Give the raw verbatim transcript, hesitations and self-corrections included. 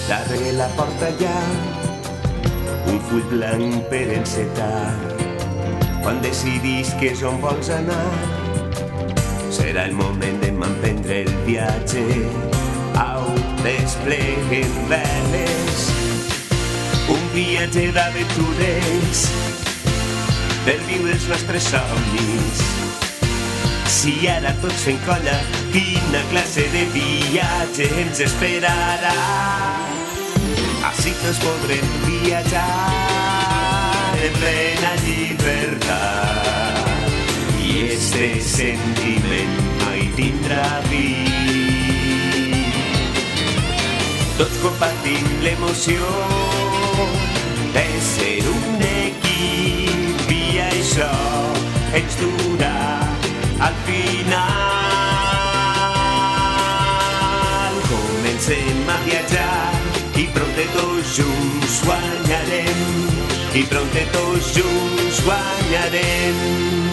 Darrere la porta hi ha un full blanc per encetar. Quan decidisc és on vols anar, serà el moment de m'emprendre el viatge. Au, despleguen veles, un viatge d'aventures per viure els nostres somnis. Si ara tots fem colla, quina classe de viatge ens esperarà. Així tots podrem viatjar en plena llibertat i este sentiment mai tindrà fi. Tots compartim l'emoció de ser un equip i això ens durà al final. Comencem a viatjar i pronte tots junts guanyarem, i pronte tots junts guanyarem.